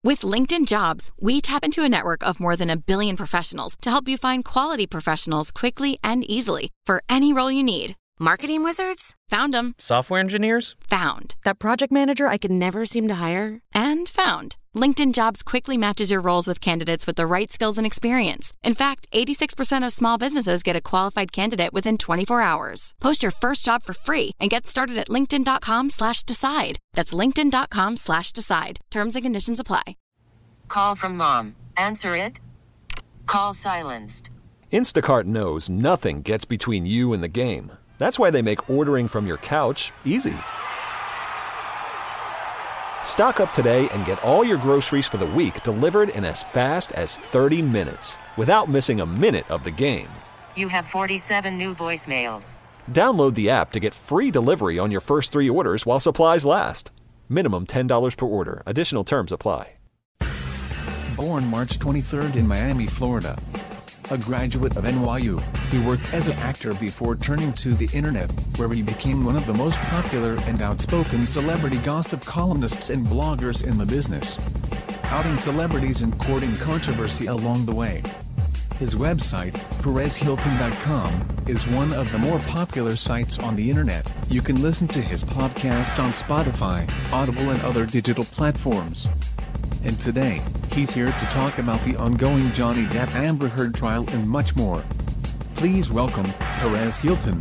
With LinkedIn Jobs, we tap into a network of more than 1 billion professionals to help you find quality professionals quickly and easily for any role you need. Marketing wizards? Found them. Software engineers? Found. That project manager I could never seem to hire? And found. LinkedIn Jobs quickly matches your roles with candidates with the right skills and experience. In fact, 86% of small businesses get a qualified candidate within 24 hours. Post your first job for free and get started at linkedin.com/decide. That's linkedin.com/decide. Terms and conditions apply. Call from mom. Answer it. Call silenced. Instacart knows nothing gets between you and the game. That's why they make ordering from your couch easy. Stock up today and get all your groceries for the week delivered in as fast as 30 minutes without missing a minute of the game. You have 47 new voicemails. Download the app to get free delivery on your first 3 orders while supplies last. Minimum $10 per order. Additional terms apply. Born March 23rd in Miami, Florida. A graduate of NYU, he worked as an actor before turning to the internet, where he became one of the most popular and outspoken celebrity gossip columnists and bloggers in the business, outing celebrities and courting controversy along the way. His website, PerezHilton.com, is one of the more popular sites on the internet. You can listen to his podcast on Spotify, Audible, and other digital platforms. And today, he's here to talk about the ongoing Johnny Depp Amber Heard trial and much more. Please welcome Perez Hilton.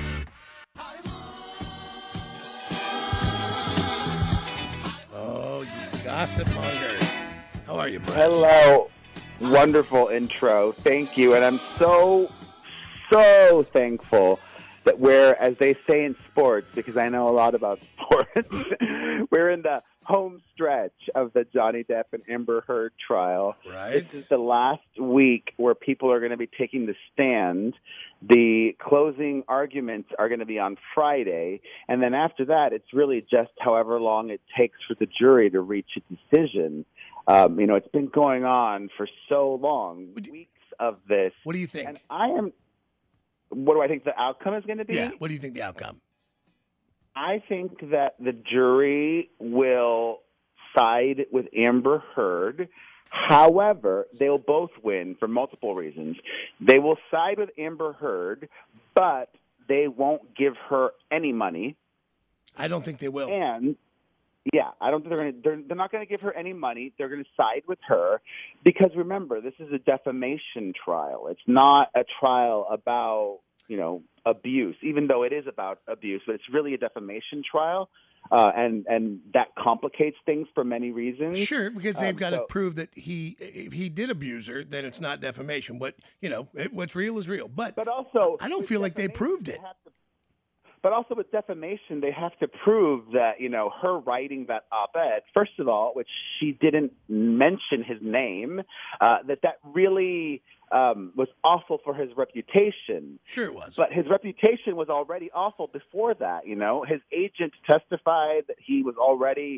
Oh, you gossip monger. How are you, Perez? Hello. Wonderful intro. Thank you. And I'm so thankful that we're, as they say in sports, because I know a lot about sports, we're in the home stretch of the Johnny Depp and Amber Heard trial. Right. This is the last week where people are going to be taking the stand. The closing arguments are going to be on Friday. And then after that, it's really just however long it takes for the jury to reach a decision. It's been going on for so long, weeks of this. What do you think? And what do I think the outcome is going to be? Yeah, what do you think the outcome? I think that the jury will side with Amber Heard. However, they'll both win for multiple reasons. They will side with Amber Heard, but they won't give her any money. I don't think they will. And yeah, I don't think they're not going to give her any money. They're going to side with her because remember, this is a defamation trial. It's not a trial about, abuse, even though it is about abuse, but it's really a defamation trial. And that complicates things for many reasons. Sure, because they've got to prove that if he did abuse her, then it's not defamation. But, what's real is real. But also, I don't feel like they proved it. But also with defamation, they have to prove that, her writing that op-ed, first of all, which she didn't mention his name, that really was awful for his reputation. Sure it was. But his reputation was already awful before that, His agent testified that he was already,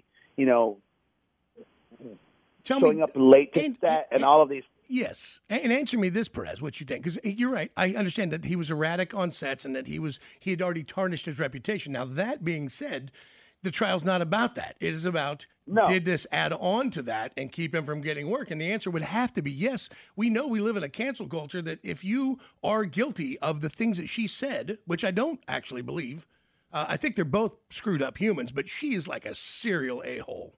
showing up late to set and all of these. Yes. And answer me this, Perez, what you think. Because you're right. I understand that he was erratic on sets and that he had already tarnished his reputation. Now, that being said, the trial's not about that. It is about, did this add on to that and keep him from getting work? And the answer would have to be yes. We know we live in a cancel culture that if you are guilty of the things that she said, which I don't actually believe, I think they're both screwed up humans, but she is like a serial a-hole.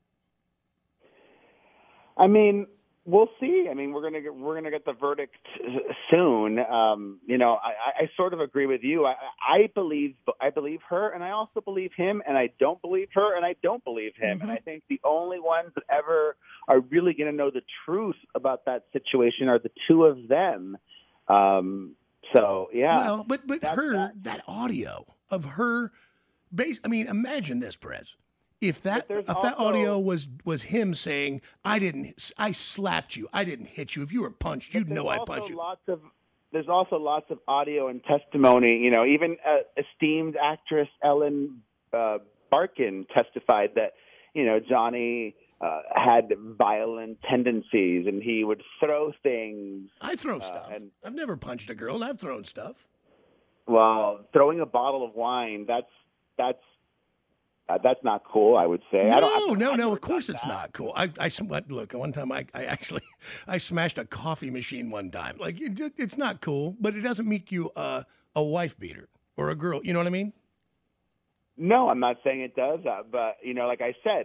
I mean, we'll see. I mean, we're gonna get the verdict soon. I sort of agree with you. I believe her, and I also believe him, and I don't believe her, and I don't believe him. Mm-hmm. And I think the only ones that ever are really going to know the truth about that situation are the two of them. So yeah. Well, but that audio of her imagine this, Perez. If that audio was him saying, I slapped you, I didn't hit you. If you were punched, you'd know I punched you. There's also lots of audio and testimony. Even esteemed actress Ellen Barkin testified that, Johnny had violent tendencies and he would throw things. I throw stuff. I've never punched a girl, and I've thrown stuff. Well, throwing a bottle of wine, that's That's not cool, I would say. No. Of course it's not cool. Look, one time I actually I smashed a coffee machine one time. Like it's not cool, but it doesn't make you a wife beater or a girl. You know what I mean? No, I'm not saying it does, but like I said,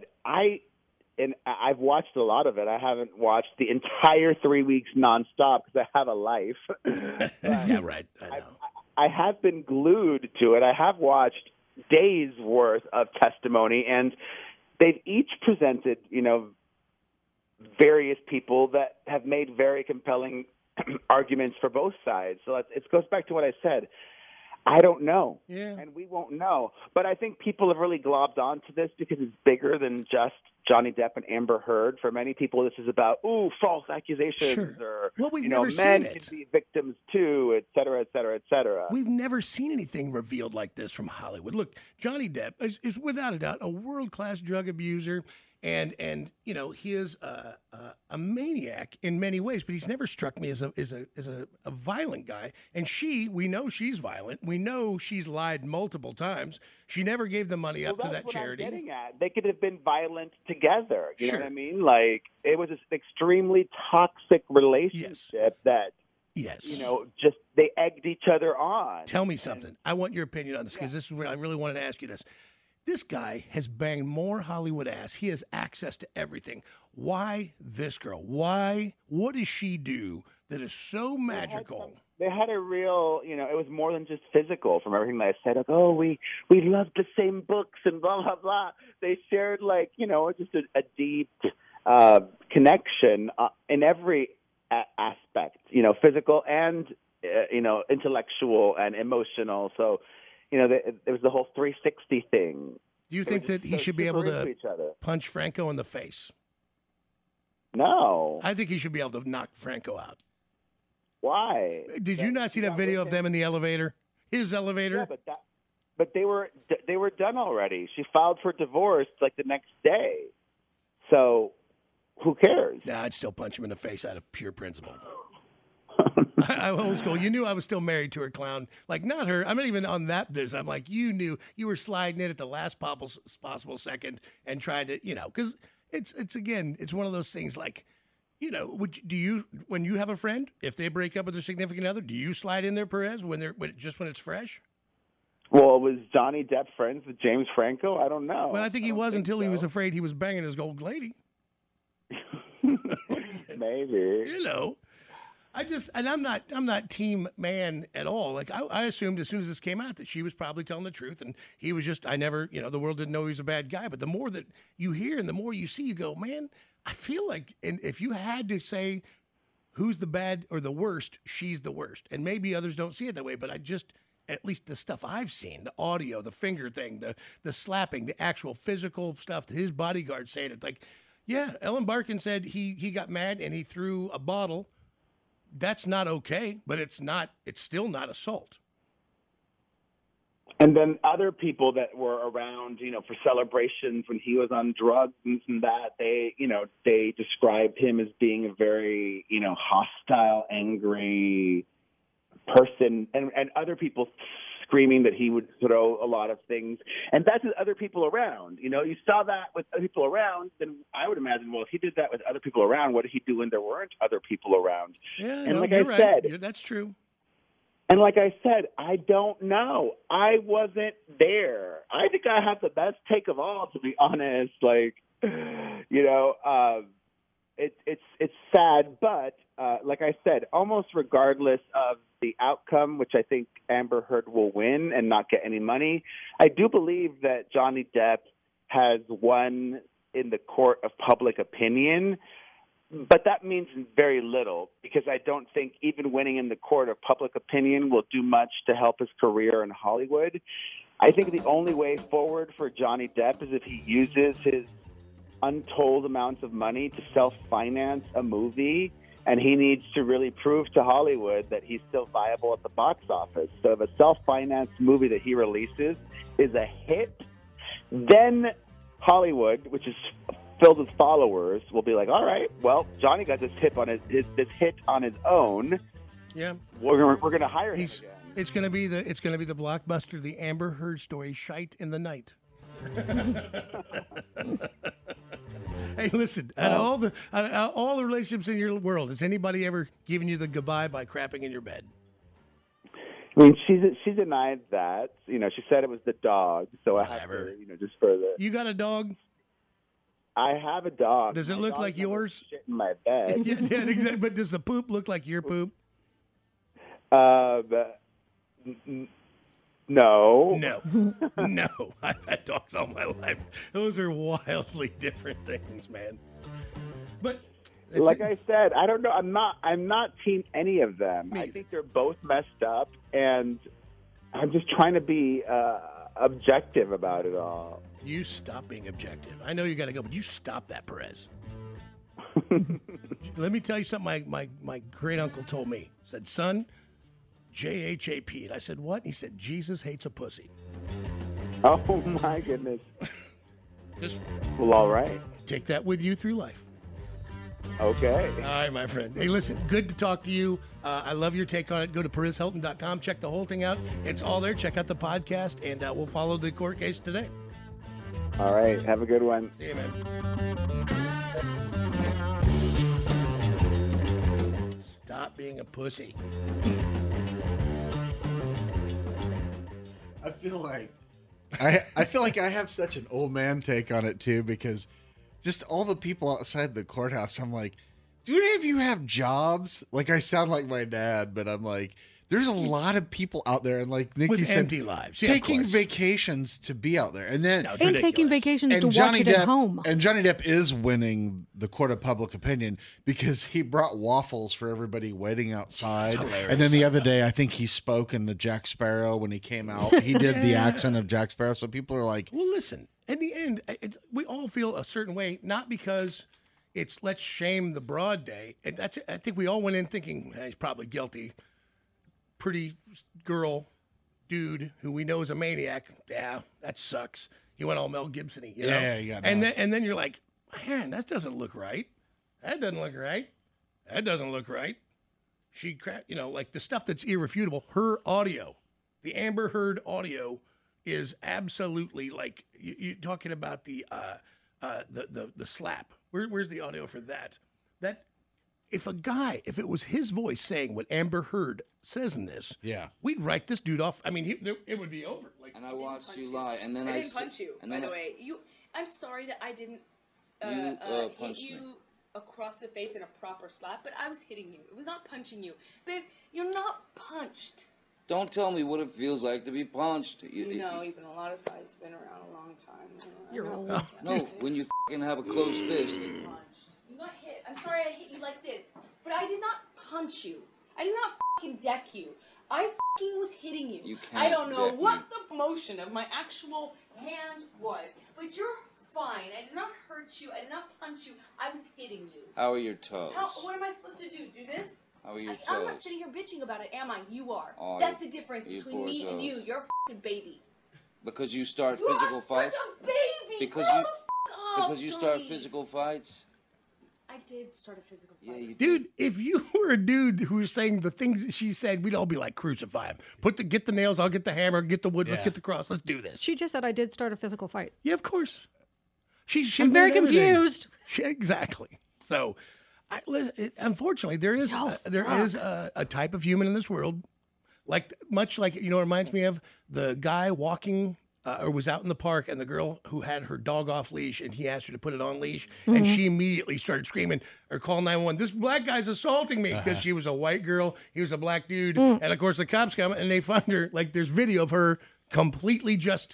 I've watched a lot of it. I haven't watched the entire 3 weeks nonstop because I have a life. Yeah, right. I know. I have been glued to it. I have watched days worth of testimony, and they've each presented, various people that have made very compelling arguments for both sides. So it goes back to what I said. I don't know, and we won't know. But I think people have really globbed onto this because it's bigger than just Johnny Depp and Amber Heard. For many people, this is about, false accusations, or we've never seen men it. can be victims too, et cetera, et cetera, et cetera. We've never seen anything revealed like this from Hollywood. Look, Johnny Depp is without a doubt a world-class drug abuser. And he is a maniac in many ways, but he's never struck me as a violent guy. And we know she's violent. We know she's lied multiple times. She never gave the money up to that charity. I'm getting at. They could have been violent together. You Sure. know what I mean? Like, it was an extremely toxic relationship that, Yes. just they egged each other on. Tell me something. I want your opinion on this because this is where I really wanted to ask you this. This guy has banged more Hollywood ass. He has access to everything. Why this girl? Why? What does she do that is so magical? They had a real, it was more than just physical from everything that I said. Like, we loved the same books and blah, blah, blah. They shared, just a deep connection in every aspect, physical and, intellectual and emotional. So, there was the whole 360 thing. Do you think that he should be able to punch Franco in the face? No. I think he should be able to knock Franco out. Why? Did you not see that video of them in the elevator? His elevator? Yeah, but they were done already. She filed for divorce the next day. So who cares? Nah, I'd still punch him in the face out of pure principle. I'm old school. You knew I was still married to her, clown. Like, not her. I'm not even on that business. I'm like, you knew you were sliding in at the last possible second and trying to, because it's one of those things like, when you have a friend, if they break up with their significant other, do you slide in there, Perez, when it's fresh? Well, was Johnny Depp friends with James Franco? I don't know. Well, I think he was until he was afraid he was banging his old lady. Maybe. I'm not team man at all. Like I assumed as soon as this came out that she was probably telling the truth, and he was just, the world didn't know he was a bad guy. But the more that you hear and the more you see, you go, man, I feel like, and if you had to say who's the bad or the worst, she's the worst. And maybe others don't see it that way, but at least the stuff I've seen, the audio, the finger thing, the slapping, the actual physical stuff, his bodyguard saying it, like, yeah, Ellen Barkin said he got mad and he threw a bottle. That's not okay, but it's still not assault. And then other people that were around, for celebrations when he was on drugs and that, they described him as being a very, hostile, angry person, and other people screaming that he would throw a lot of things. And that's with other people around. You saw that with other people around, then I would imagine, well, if he did that with other people around, what did he do when there weren't other people around? Yeah, and you're right. That's true. And like I said, I don't know. I wasn't there. I think I have the best take of all, to be honest. It's sad, but like I said, almost regardless of the outcome, which I think Amber Heard will win and not get any money, I do believe that Johnny Depp has won in the court of public opinion. But that means very little, because I don't think even winning in the court of public opinion will do much to help his career in Hollywood. I think the only way forward for Johnny Depp is if he uses his untold amounts of money to self-finance a movie, and he needs to really prove to Hollywood that he's still viable at the box office. So if a self-financed movie that he releases is a hit, then Hollywood, which is filled with followers, will be like, all right, well, Johnny got this hit on his own. Yeah, we're going to hire him again. It's going to be the blockbuster, the Amber Heard story, Shite in the Night. Hey, listen. Out of all the relationships in your world, has anybody ever given you the goodbye by crapping in your bed? I mean, she denied that. You know, she said it was the dog. So I have to, just for the. You got a dog? I have a dog. Does it look like yours? Shit in my bed. Yeah, exactly. But does the poop look like your poop? No. No. I've had dogs all my life. Those are wildly different things, man. But like I said, I don't know. I'm not team any of them. I think they're both messed up, and I'm just trying to be objective about it all. You stop being objective. I know you got to go, but you stop that, Perez. Let me tell you something my great uncle told me. He said, son, JHAP. And I said, what? And he said, Jesus hates a pussy. Oh, my goodness. Well, all right. Take that with you through life. Okay. All right, my friend. Hey, listen, good to talk to you. I love your take on it. Go to PerezHilton.com. Check the whole thing out. It's all there. Check out the podcast, and we'll follow the court case today. All right. Have a good one. See you, man. Stop being a pussy. I feel like I have such an old man take on it too, because just all the people outside the courthouse, I'm like, do any of you have jobs? Like, I sound like my dad, but I'm like, there's a lot of people out there, and like Nikki with said, empty lives. Yeah, taking vacations to be out there, and then and taking vacations to watch it at home. And Johnny Depp is winning the court of public opinion because he brought waffles for everybody waiting outside. And then the other day, I think he spoke in the Jack Sparrow when he came out. He did the accent of Jack Sparrow, so people are like, well, listen. In the end, we all feel a certain way, not because it's let's shame the broad day. And that's I think we all went in thinking he's probably guilty. Pretty girl, dude who we know is a maniac. Yeah, that sucks. He went all Mel Gibson-y, you know? Yeah. And then you're like, man, that doesn't look right. That doesn't look right. That doesn't look right. She, like the stuff that's irrefutable. Her audio, the Amber Heard audio, is absolutely like you're talking about the slap. Where's the audio for that? That. If it was his voice saying what Amber Heard says in this, we'd write this dude off. I mean, it would be over. Like, and I watched you lie, and then I didn't punch you. By the way, I'm sorry that I didn't hit you across the face in a proper slap, but I was hitting you. It was not punching you, babe. You're not punched. Don't tell me what it feels like to be punched. You've been a lot of fights, been around a long time. You're old. No, when you fucking have a closed fist. You got hit. I'm sorry I hit you like this, but I did not punch you. I did not fucking deck you. I fucking was hitting you. You can't I don't know deck what me. the motion of my actual hand was, but you're fine. I did not hurt you. I did not punch you. I was hitting you. How are your toes? What am I supposed to do? Do this? How are your toes? I'm not sitting here bitching about it, am I? You are. Oh, That's the difference you between poor me and toes. you. You're a fucking baby. Because you start You physical are fights? such a baby. Because Grow you the fuck up, because you start Johnny. physical fights? I did start a physical fight. Yeah, you did. dude, if you were a dude who was saying the things that she said, we'd all be like, crucify him. Get the nails, I'll get the hammer, get the wood, let's get the cross, let's do this. She just said I did start a physical fight. Yeah, of course. She I'm very made everything. confused. Exactly. So, unfortunately, there is a type of human in this world, much like it reminds me of the guy walking or was out in the park, and the girl who had her dog off leash, and he asked her to put it on leash, and she immediately started screaming or calling 911. This black guy's assaulting me because she was a white girl, he was a black dude, and of course the cops come and they find her. Like there's video of her completely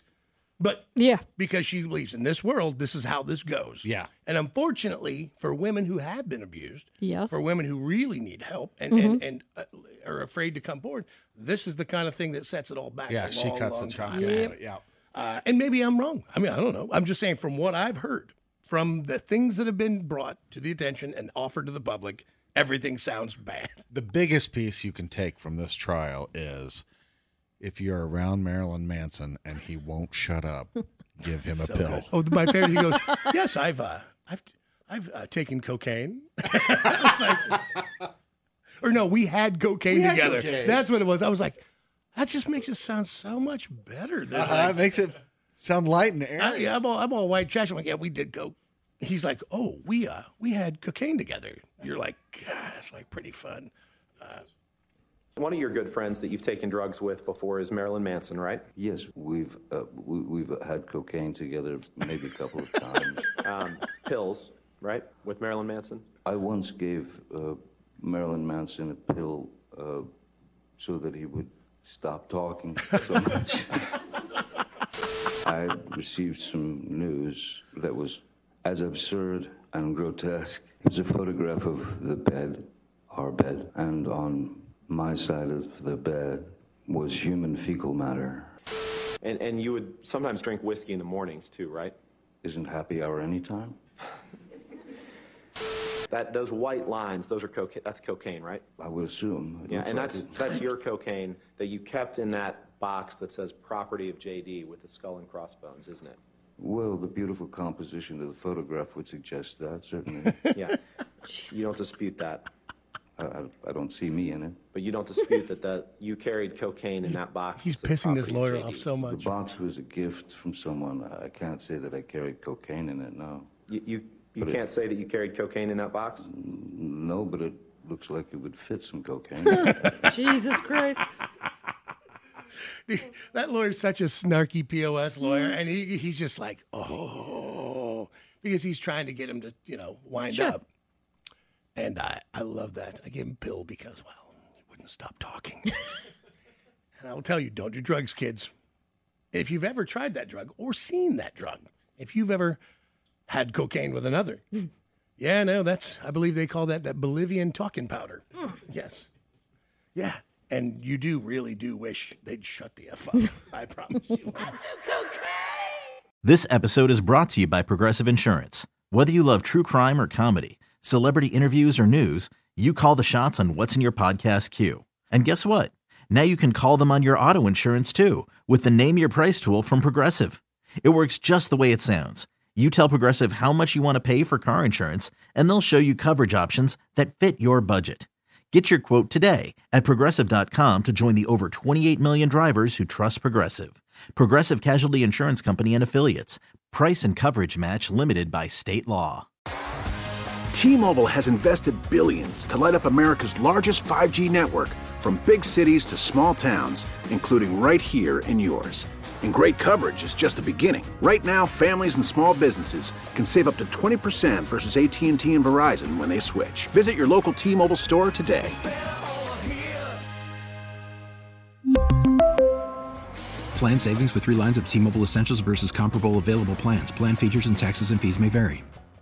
because she believes in this world, this is how this goes. Yeah. And unfortunately, for women who have been abused, Yes. for women who really need help and are afraid to come forward, this is the kind of thing that sets it all back. yeah, a she long, cuts long the time. time. Yeah. And maybe I'm wrong. I mean, I don't know. I'm just saying from what I've heard, from the things that have been brought to the attention and offered to the public, everything sounds bad. The biggest piece you can take from this trial is if you're around Marilyn Manson and he won't shut up, give him a pill. Good. Oh, my favorite. He goes, "Yes, I've taken cocaine." It's like, or no, we had cocaine together. That's what it was. I was like, that just makes it sound so much better. It makes it Sound light and airy. I'm all white trash. I'm like, yeah, we did go. He's like, oh, we had cocaine together. You're like, God, it's like pretty fun. One of your good friends that you've taken drugs with before is Marilyn Manson, right? Yes, we've had cocaine together maybe a couple of times. Pills, right, with Marilyn Manson? I once gave Marilyn Manson a pill so that he would stop talking so much. I received some news that was as absurd and grotesque. It was a photograph of the bed, our bed, and on my side of the bed was human fecal matter. And you would sometimes drink whiskey in the mornings too, right? Isn't happy hour anytime? Those white lines, those are cocaine. That's cocaine, right? I would assume. Yeah, and that's your cocaine that you kept in that box that says "Property of JD" with the skull and crossbones, isn't it? Well, the beautiful composition of the photograph would suggest that, certainly. Yeah, you don't dispute that. I don't see me in it. But you don't dispute that you carried cocaine in that box. He's pissing this lawyer off so much. The box was a gift from someone. I can't say that I carried cocaine in it, no. You can't say that you carried cocaine in that box? No, but it looks like it would fit some cocaine. Jesus Christ. That lawyer's such a snarky POS lawyer, and he's just like, oh, because he's trying to get him to, wind up. And I love that. I gave him a pill because, well, he wouldn't stop talking. And I will tell you, don't do drugs, kids. If you've ever tried that drug or seen that drug, if you've ever had cocaine with another, yeah, no, I believe they call that Bolivian talking powder. Yes. Yeah. And you really do wish they'd shut the F up. I promise you. This episode is brought to you by Progressive Insurance. Whether you love true crime or comedy, celebrity interviews or news, you call the shots on what's in your podcast queue. And guess what? Now you can call them on your auto insurance too with the Name Your Price tool from Progressive. It works just the way it sounds. You tell Progressive how much you want to pay for car insurance, and they'll show you coverage options that fit your budget. Get your quote today at Progressive.com to join the over 28 million drivers who trust Progressive. Progressive Casualty Insurance Company and Affiliates. Price and coverage match limited by state law. T-Mobile has invested billions to light up America's largest 5G network, from big cities to small towns, including right here in yours. And great coverage is just the beginning. Right now, families and small businesses can save up to 20% versus AT&T and Verizon when they switch. Visit your local T-Mobile store today. Plan savings with 3 lines of T-Mobile Essentials versus comparable available plans. Plan features and taxes and fees may vary.